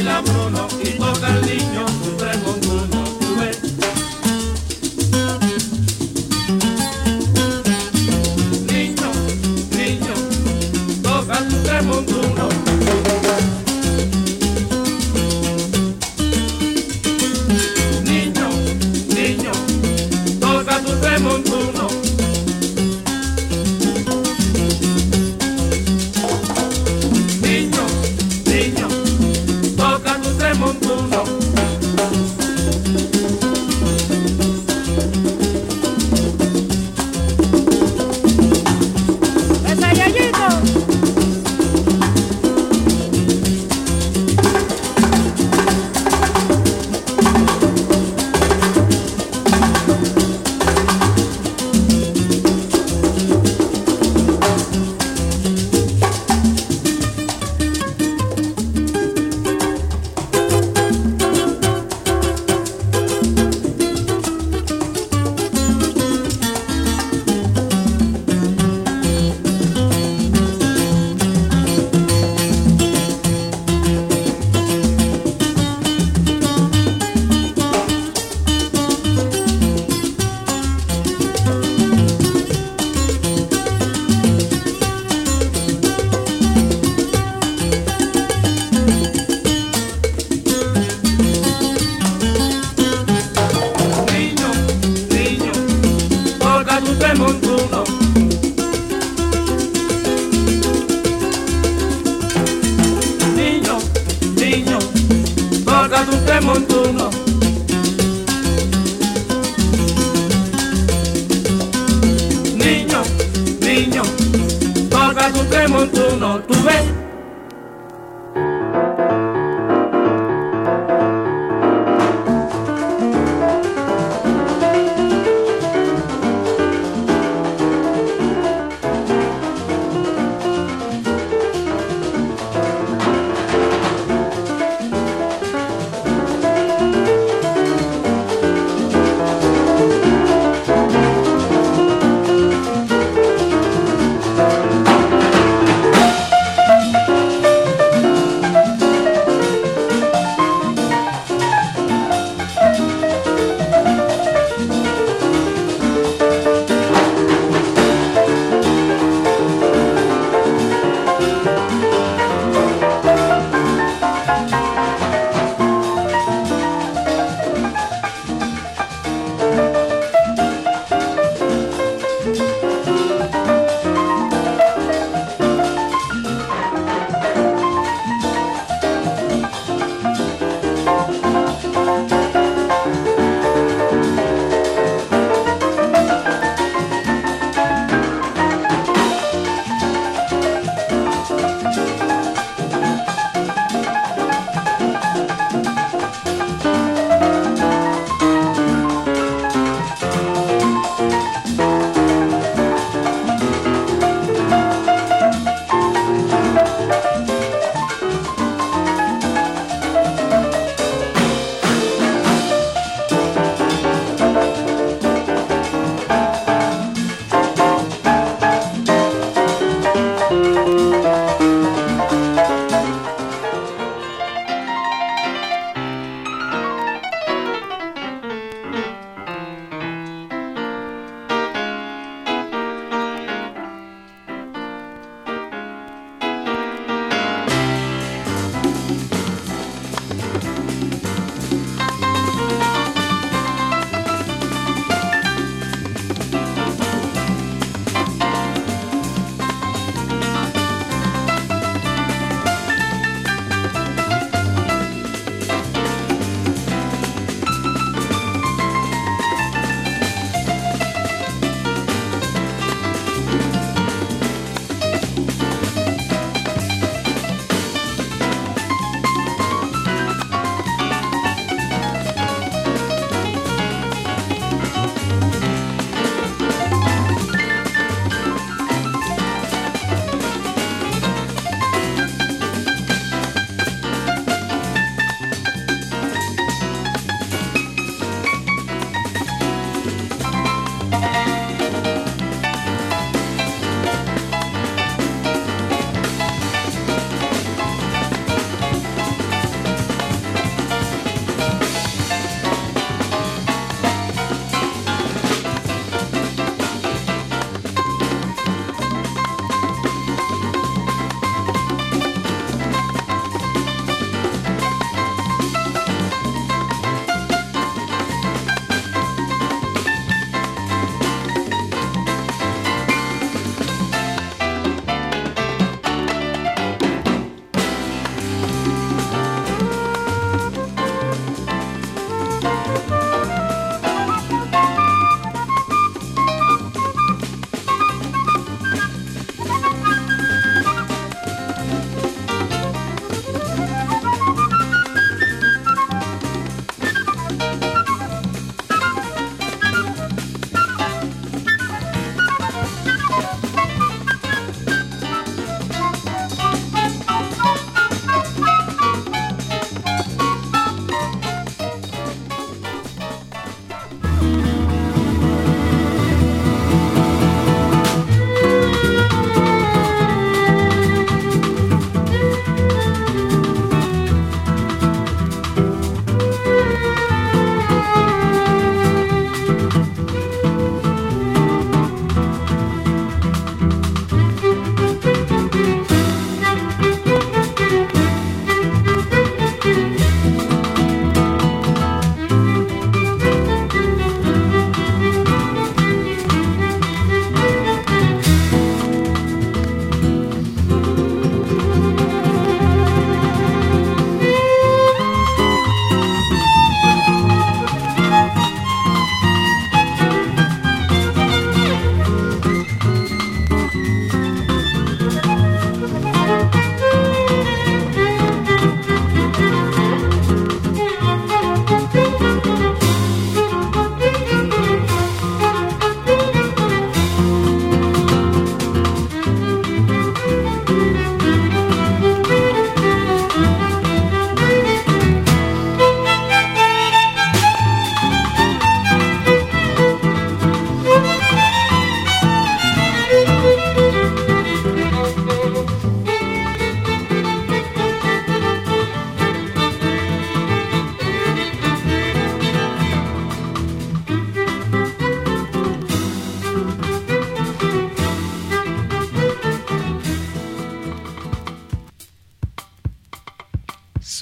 baila Bruno y toca el niño su tremontuno, tú ves. Niño, niño, toca tu tremontuno. Niño, niño, toca tu tremontuno. Niño, niño, toca tu tremontuno.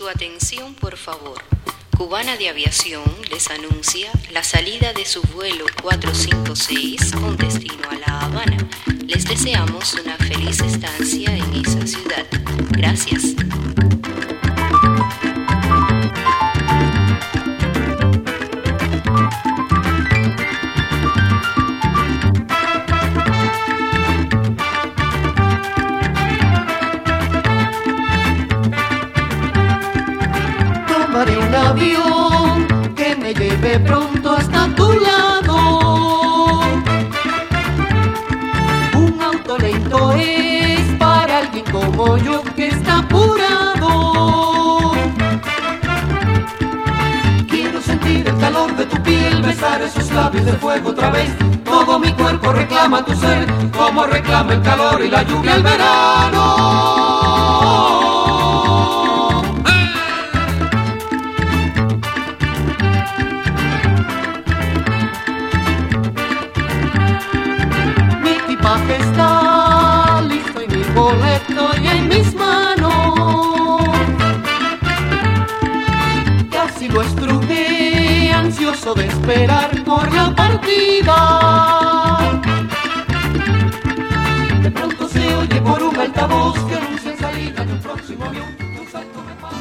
Su atención, por favor. Cubana de Aviación les anuncia la salida de su vuelo 456 con destino a La Habana. Les deseamos una feliz estancia en esa ciudad. Gracias. Tomaré un avión que me lleve pronto hasta tu lado. Un auto lento es para alguien como yo que está apurado. Quiero sentir el calor de tu piel, besar esos labios de fuego otra vez. Todo mi cuerpo reclama tu ser, como reclama el calor y la lluvia el verano. Está listo y mi boleto y en mis manos. Casi lo estrujé, ansioso de esperar por la partida. De pronto se oye por un altavoz que anuncia salida de un próximo avión. De un salto me paro.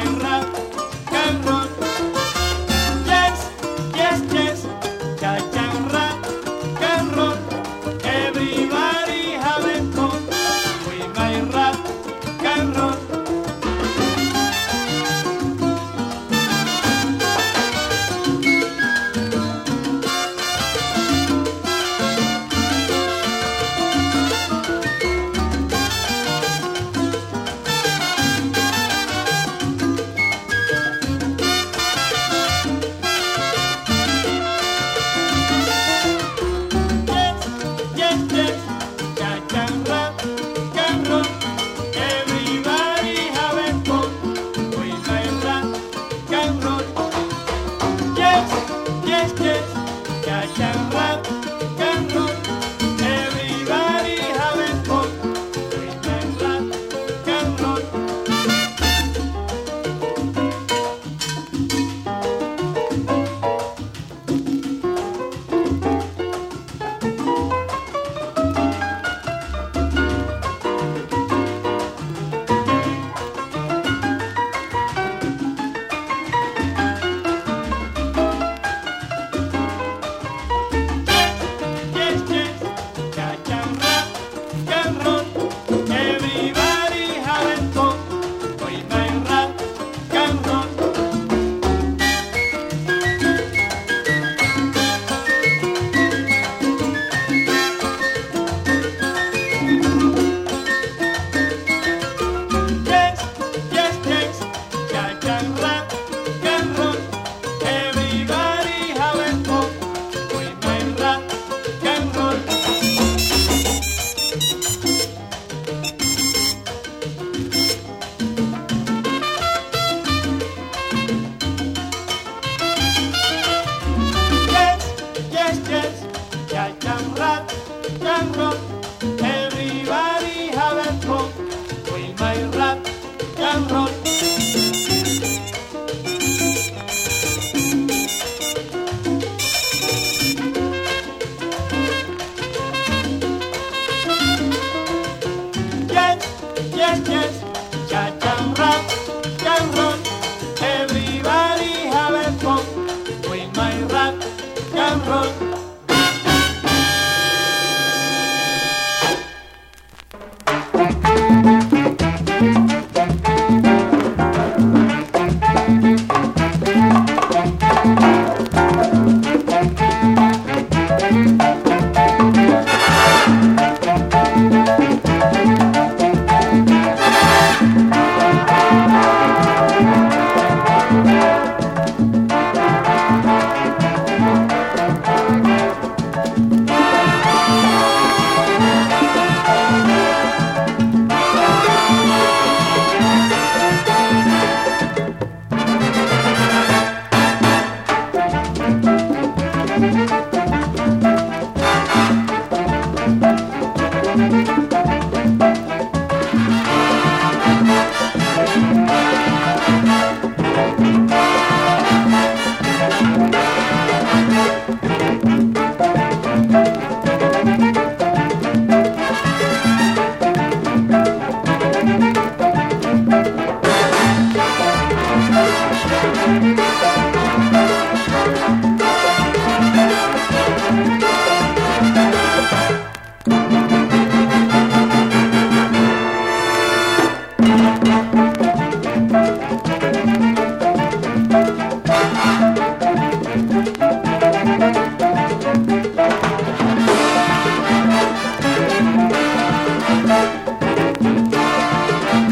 Cha-cha.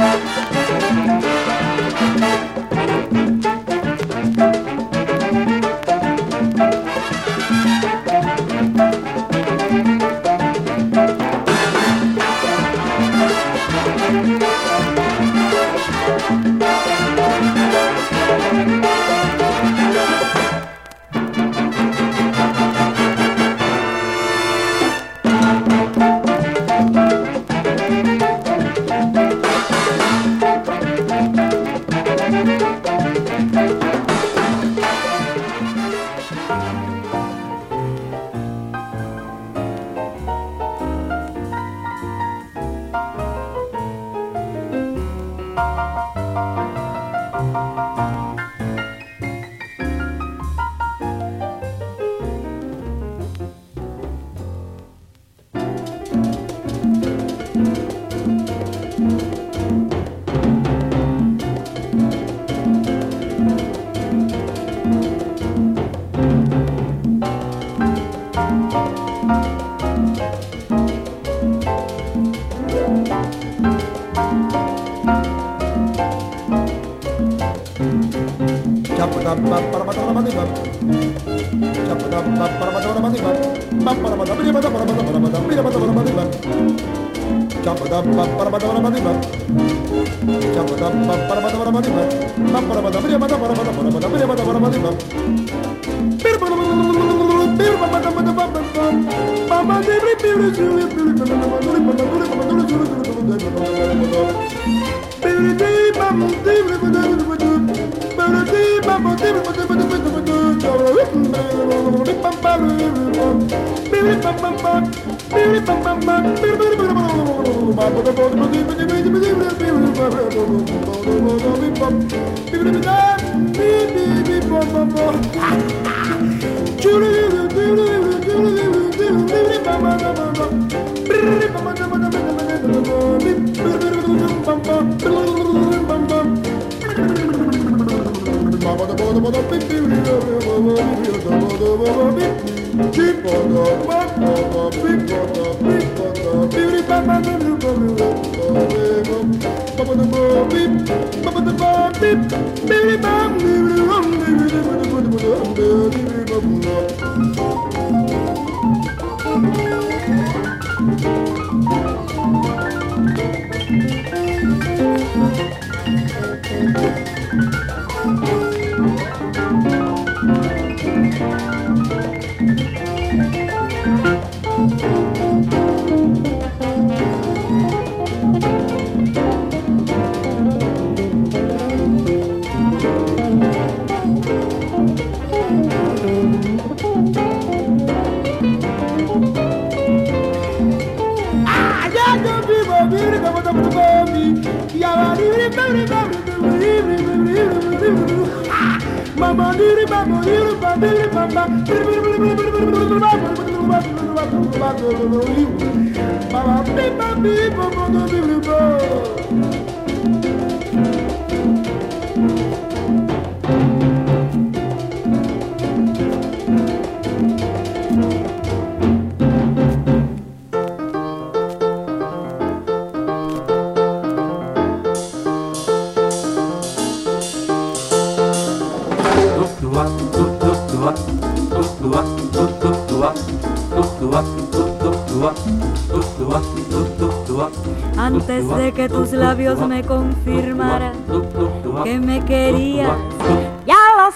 Antes de que tus labios me confirmaran que me querías, ya lo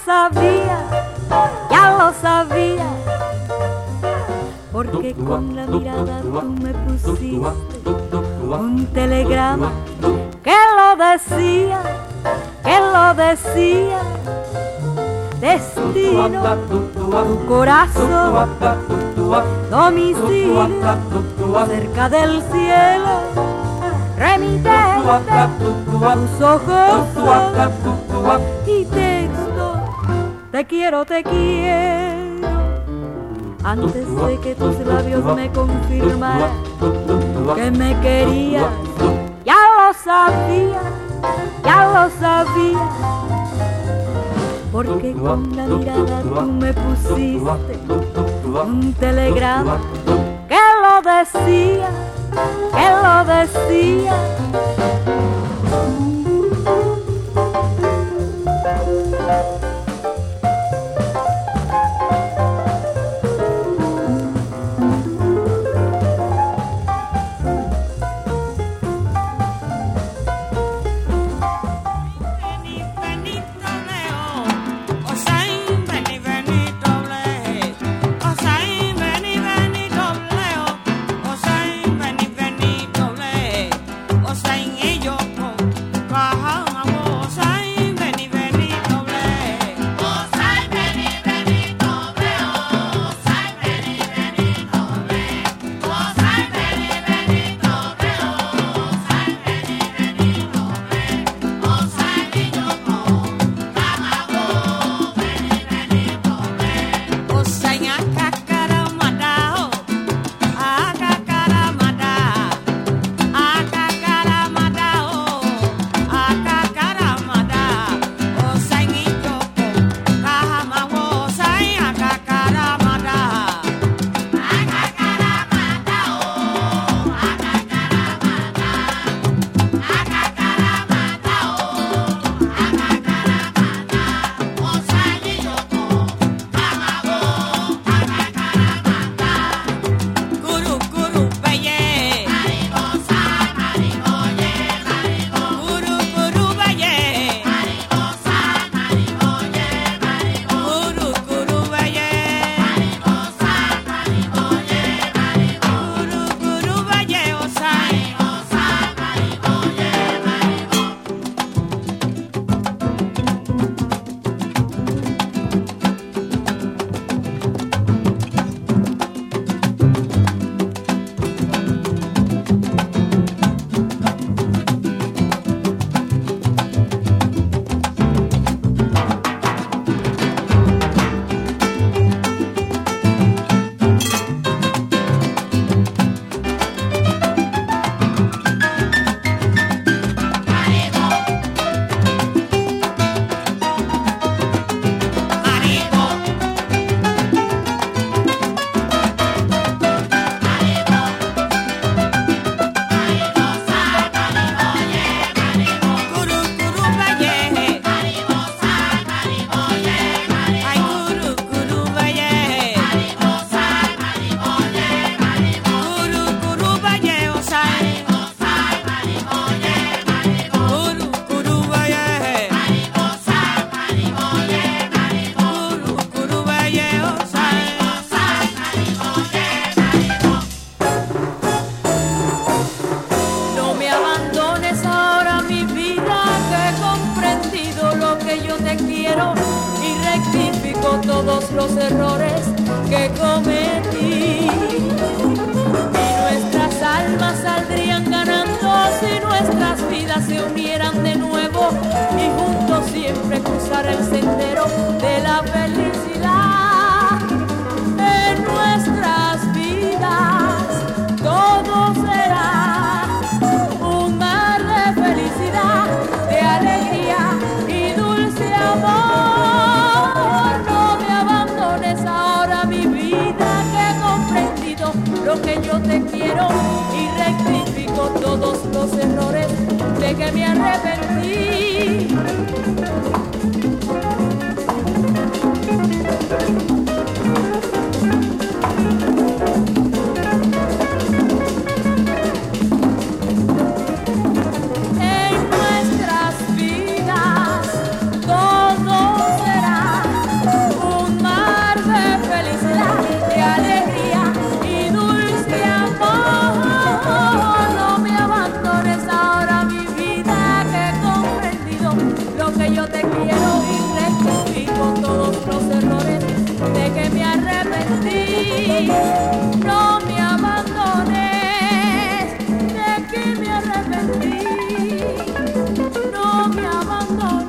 sabía, porque con la mirada tú me pusiste un telegrama que lo decía, destino, tu corazón, domicilio, cerca del cielo, remitente, tus ojos son, y texto, te quiero, antes de que tus labios me confirmaran que me querías, ya lo sabía, porque con la mirada tú me pusiste un telegrama que lo decía, todos los errores que cometí. Y nuestras almas saldrían ganando si nuestras vidas se unieran de nuevo y juntos siempre cruzar el sendero de la felicidad. En nuestras vidas todo será un mar de felicidad, de alegría y dulce amor. No me abandones ahora, mi vida, que he comprendido lo que yo te quiero y rectifico todos los errores de que me arrepentí. Yo te quiero y rectifico todos los errores de que me arrepentí. No me abandones, de que me arrepentí. No me abandones.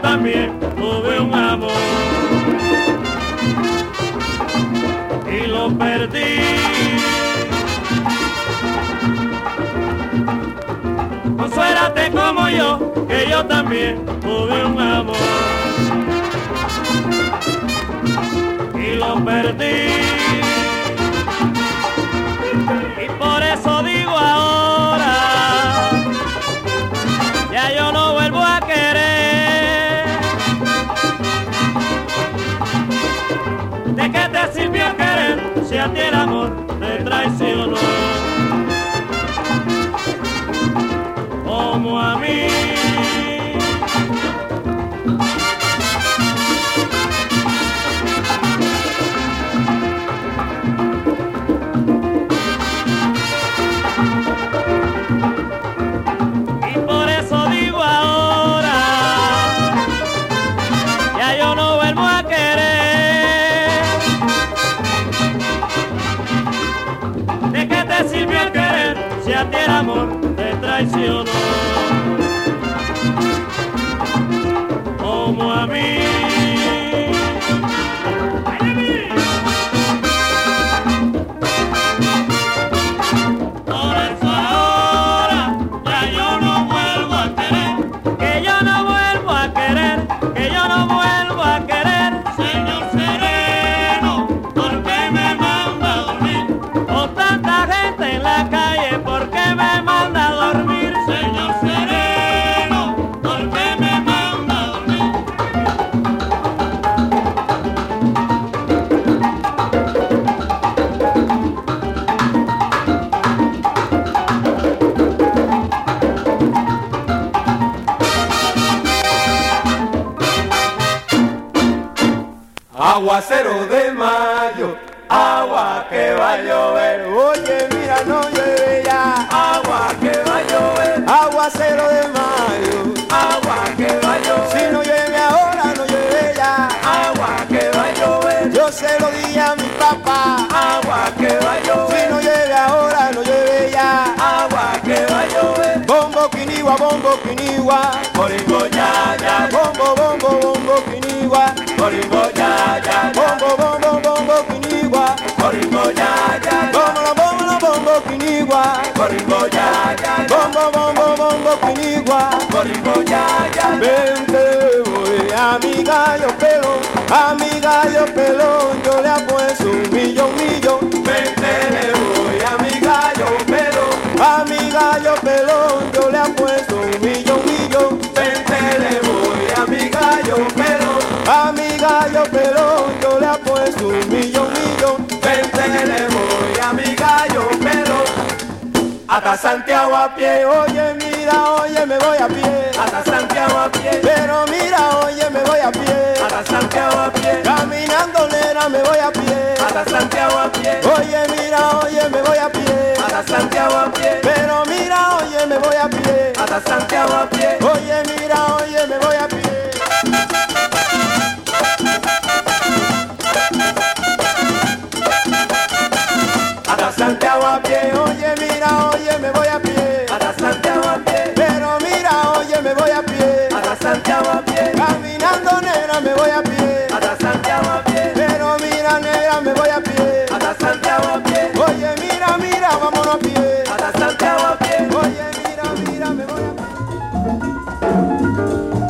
también tuve un amor y lo perdí. Consuélate como yo, que yo también tuve un amor y lo perdí. Y por eso digo ahora, ya yo no vuelvo a querer. ¿De qué te sirvió querer si a ti el amor te traicionó? Como a mí. Y por eso digo ahora, ya yo no vuelvo a querer. ¿De qué te sirvió el querer si a ti el amor te traicionó? Como a mí. Por eso ahora ya yo no vuelvo a querer, que yo no vuelvo a querer, que yo no vuelvo a querer. Señor sereno, ¿por qué me manda a dormir? Con tanta gente en la calle, ¿por qué me manda a dormir? Señor sereno, ¿por qué me manda a dormir? Aguacero de mayo, agua que va a llover. Oye, mira, no llueve ya. Agua que va a llover. Aguacero de mayo, agua que va a llover. Si no llueve ahora, no llueve ya. Agua que va a llover. Yo se lo dije a mi papá. Agua que va a llover. Si no llueve ahora, no llueve ya. Agua que va a llover. Bombo quiniwa, coringo ya ya. Bombo quiniwa, coringo ya ya. Bombo quiniwa, coringo ya ya. Bombo quiniwa, coringo ya ya. Bombo quiniwa, coringo ya ya. Vente voy a mi gallo pelón, yo le apuesto un millón. Vente le voy a mi gallo pelón, yo le apuesto un millón. Vente le voy a mi gallo pelón, yo le apuesto un millón. Vente le voy a mi gallo pelón, hasta Santiago a pie. Oye, mira, oye, me voy a pie, hasta Santiago a pie. Pero mira, oye, me voy a pie, hasta Santiago a pie. Caminando, nena, me voy a pie, hasta Santiago a pie. Oye, mira, oye, me voy a pie, hasta Santiago a pie. Pero mira, oye, me voy a pie, hasta Santiago a pie. Oye, mira, oye, me voy a pie. Hasta Santiago a pie, oye, mira, oye, me voy a pie, hasta Santiago a pie. Pero mira, oye, me voy a pie, hasta Santiago a pie. Caminando, negra, me voy a pie, hasta Santiago a pie. Pero mira, negra, me voy a pie, hasta Santiago a pie. Oye, mira, vámonos a pie, hasta Santiago a pie. Oye, mira, me voy a pie.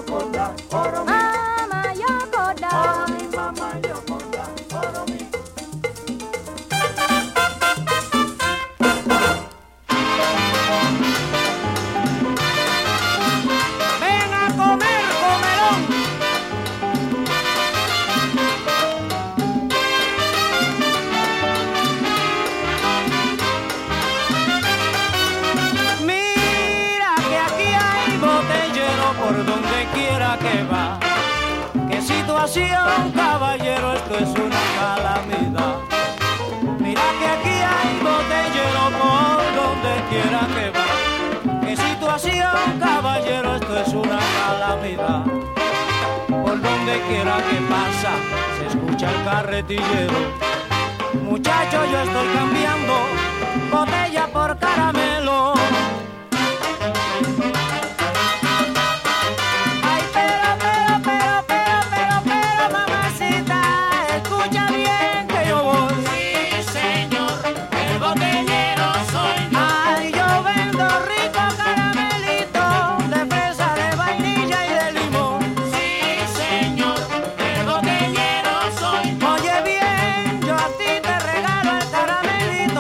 Yoconda, oro mi. Mama Yoconda, Oro mi, mamá Yoconda, oro mi. Ven a comer, comelón. Mira que aquí hay botellero por donde quiera que va. Qué situación, caballero, esto es una calamidad. Mira que aquí hay botellero por donde quiera que va. Qué situación, caballero, esto es una calamidad. Por donde quiera que pasa, se escucha el carretillero. Muchacho, yo estoy cambiando botella por caramelo. Ay, pero, mamacita, escucha bien que yo voy. Sí, señor, el botellero soy yo. Ay, yo vendo rico caramelito de fresa, de vainilla y de limón. Sí, señor, el botellero soy yo. Oye bien, yo a ti te regalo el caramelito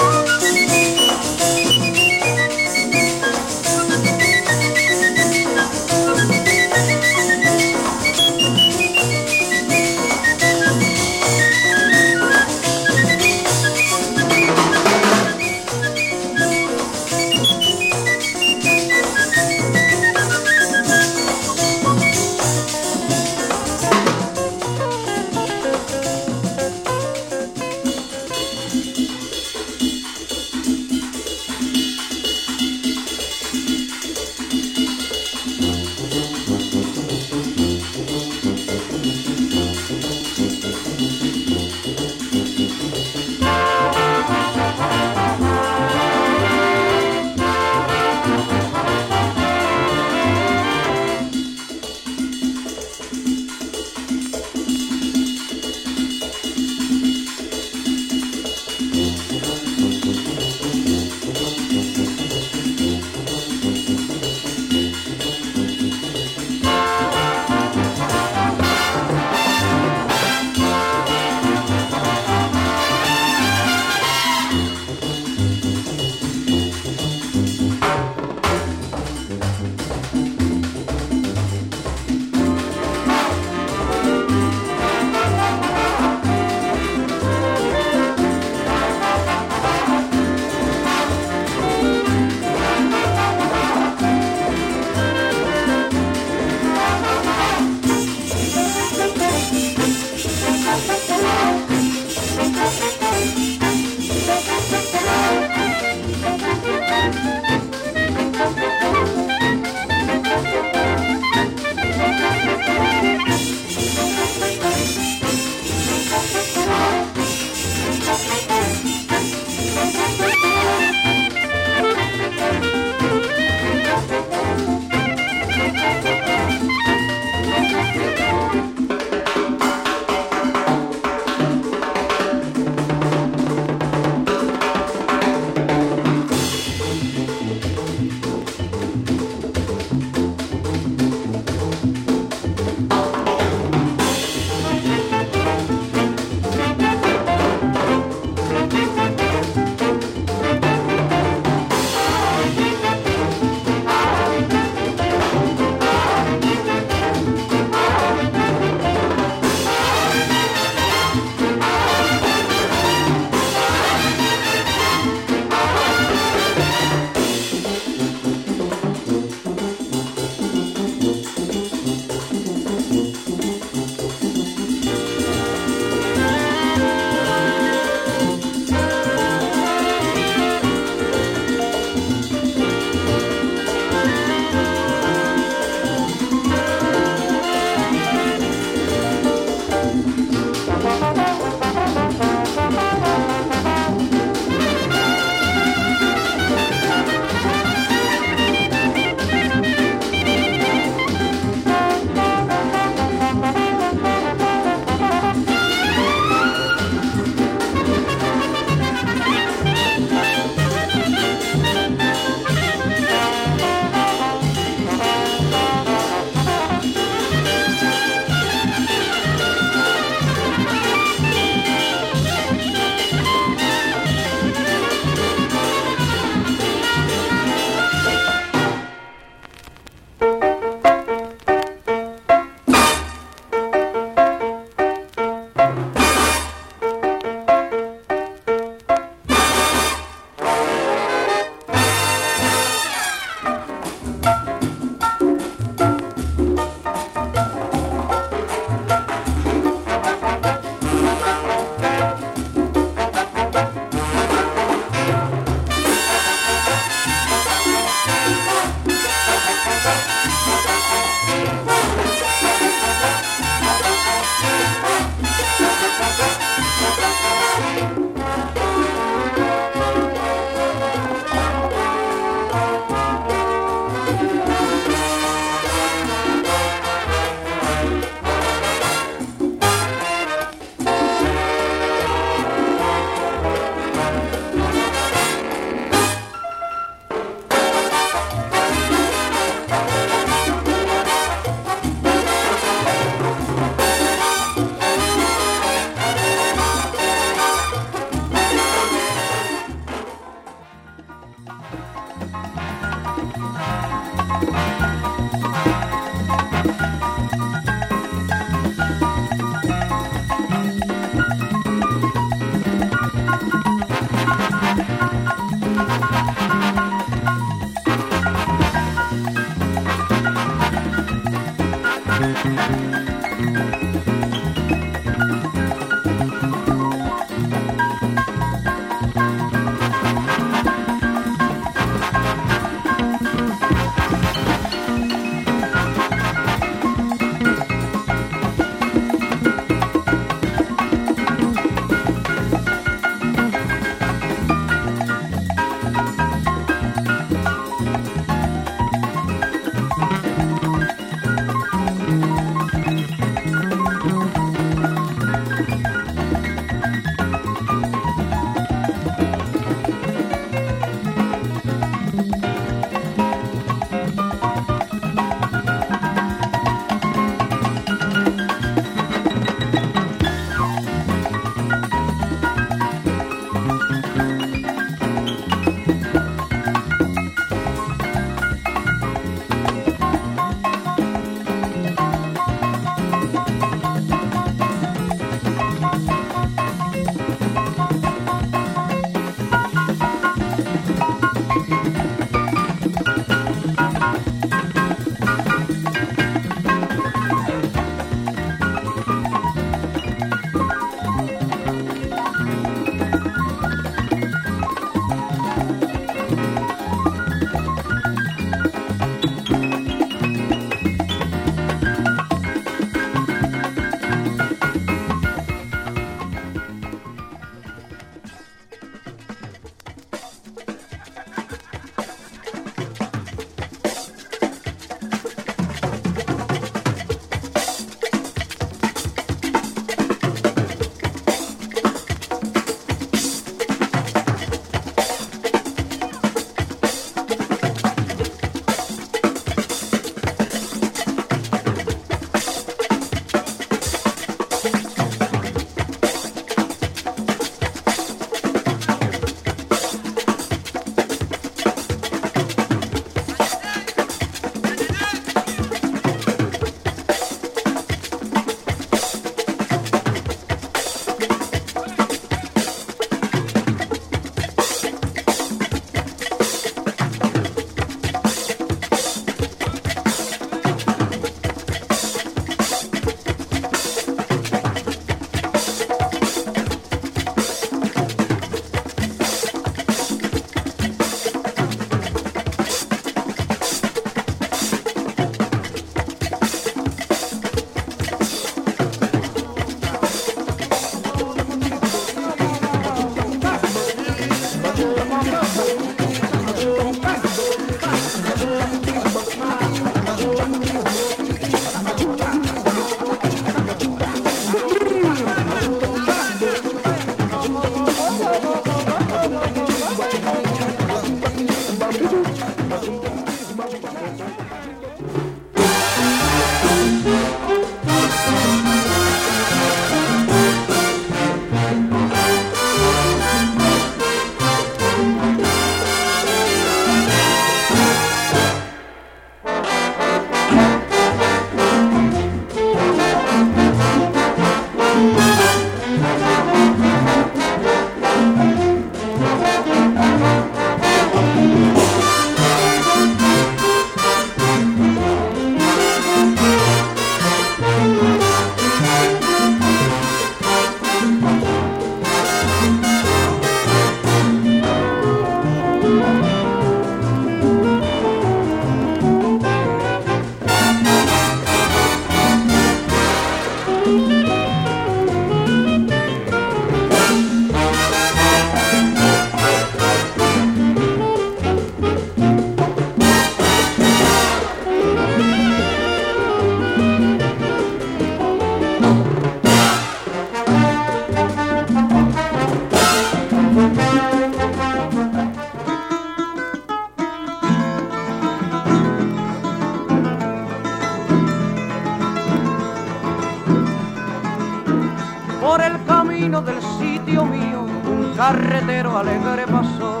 carretero alegre pasó.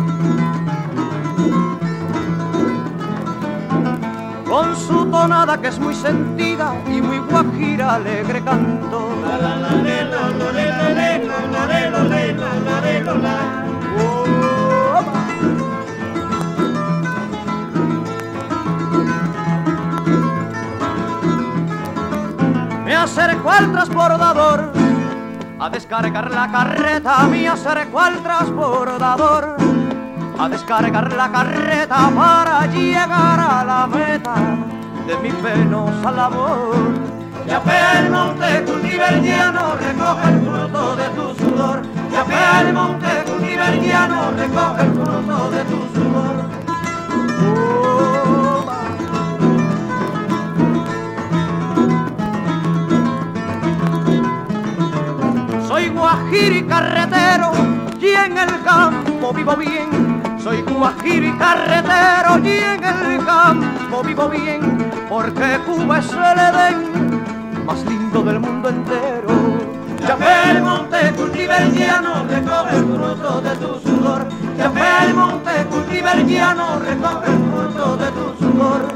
Con su tonada que es muy sentida y muy guajira alegre cantó. Me acercó al transbordador a descargar la carreta, me acercó al transbordador a descargar la carreta para llegar a la meta de mi penosa labor. Chapea el monte, cultiva el llano, recoge el fruto de tu sudor. Chapea el monte, cultiva el llano, recoge el fruto de tu sudor. Soy guajiri carretero y en el campo vivo bien. Soy guajiri carretero y en el campo vivo bien, porque Cuba es el Edén más lindo del mundo entero. Chapea el monte, cultiva el llano, recoge el fruto de tu sudor. Chapea el monte, cultiva el llano, recoge el fruto de tu sudor.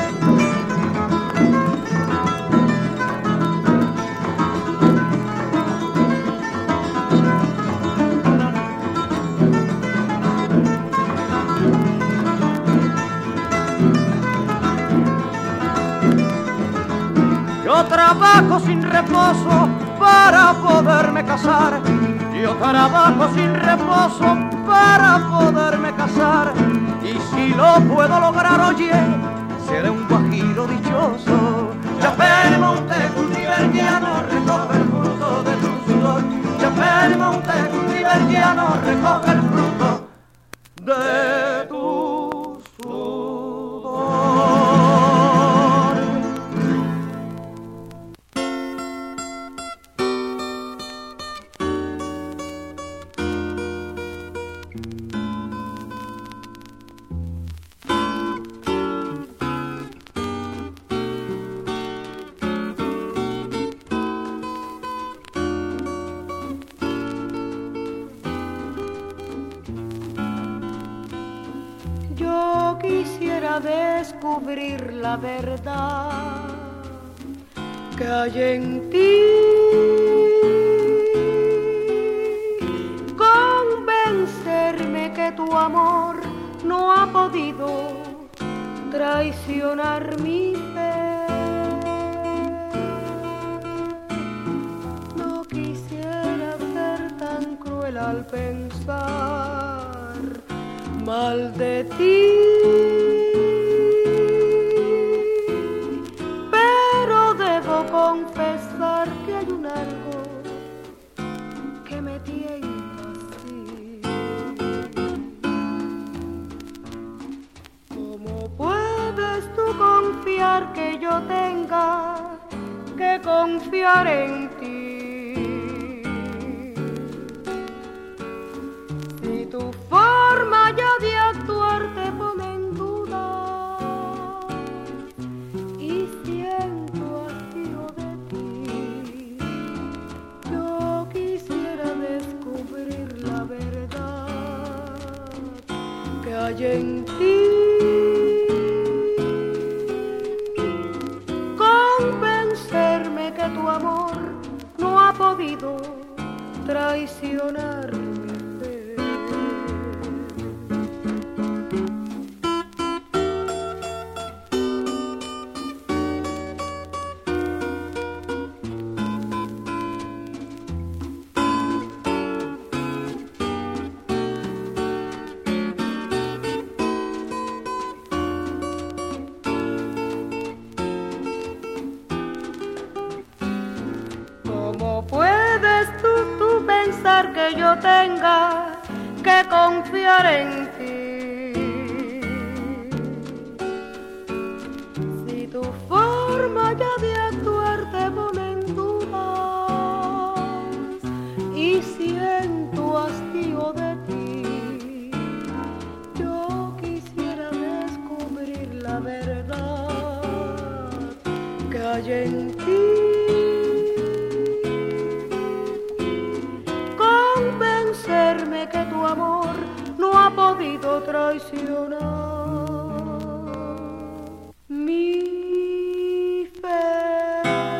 Yo trabajo sin reposo para poderme casar. Yo trabajo sin reposo para poderme casar. Y si lo puedo lograr, oye, seré un guajiro dichoso. Chapea el monte, cultiva el llano, recoge el fruto de tu sudor. Chapea el monte, cultiva el llano, recoge el fruto de tu sudor. Yo quisiera descubrir la verdad que hay en ti, convencerme que tu amor no ha podido traicionar mi fe. No quisiera ser tan cruel al pensar mal de ti, pero debo confesar que hay un algo que me tienta así. ¿Cómo puedes tú confiar que yo tenga que confiar en ti? Si tu forma ya de actuar te pone en duda y siento hastío de ti, yo quisiera descubrir la verdad que hay en ti, convencerme que tu amor no ha podido traicionar mi fe. ¿Cómo puedes tú pensar que yo tenga que confiar en ti? Si tu forma ya de actuar te pone en dudas y siento hastío de ti, yo quisiera descubrir la verdad que hay en ti. Que tu amor no ha podido traicionar mi fe.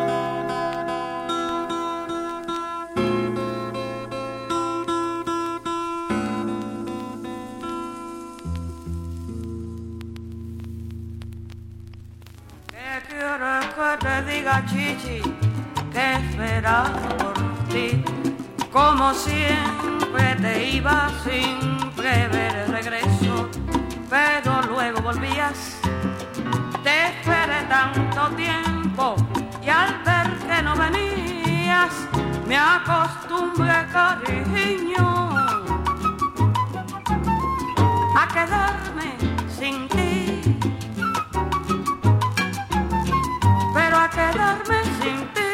¿Qué quieres que te diga, Chichi? Que esperaba por ti, como siempre te ibas sin prever el regreso, pero luego volvías. Te esperé tanto tiempo y al ver que no venías me acostumbré, cariño, a quedarme sin ti, pero a quedarme sin ti.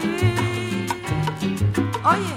Oye,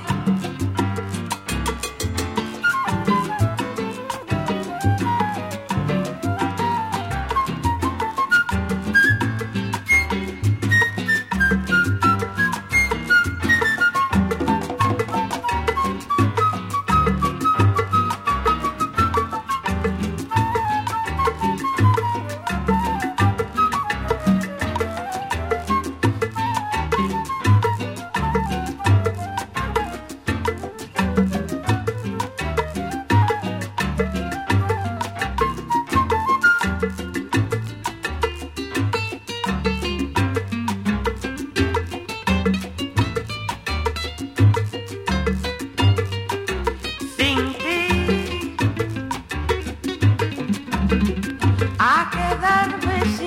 a quedarme sin